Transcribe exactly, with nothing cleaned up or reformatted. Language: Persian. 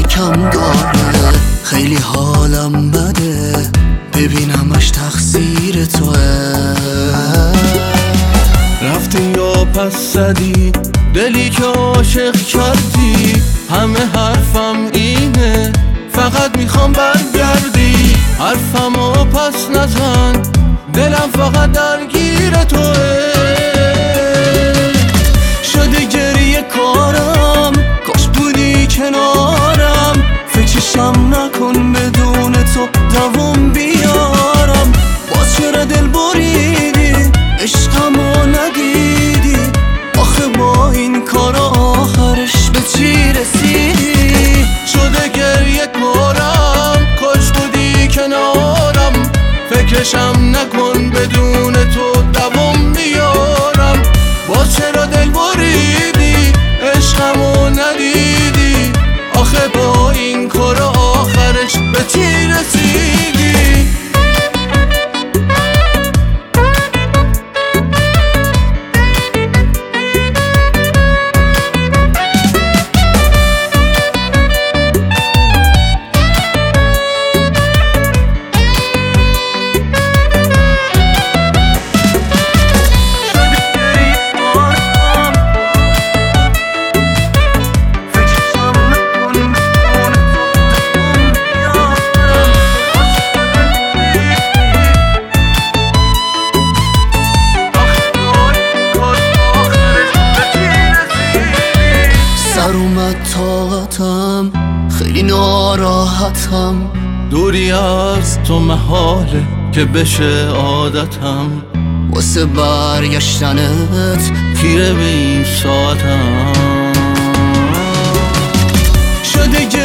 کم داره. خیلی حالم بده ببینمش تقصیر توه. رفتی یا پس زدی دلی که عاشق کردی. همه حرفم اینه فقط میخوام برگردی. حرفمو پس نزن دلم فقط درگیر توه. شده گریه کارم کاش بودی کنارم. فکرشم نکن بدون تو دوام بیارم. باز چرا دل بریدی عشقمو ندیدی. آخه با این کارا آخرش به چی رسیدی؟ شده گریه کارم کاش بودی کنارم. فکرشم نکن بدون تو دوام بیارم. باز چرا دل بریدی عشقمو ندیدی. آخه با این کارا آخرش به چی رسیدی؟ سر اومد طاقتم خیلی ناراحتم. دوری از تو محاله که بشه عادتم. واسه برگشتنت پیره به این ساعتم. شده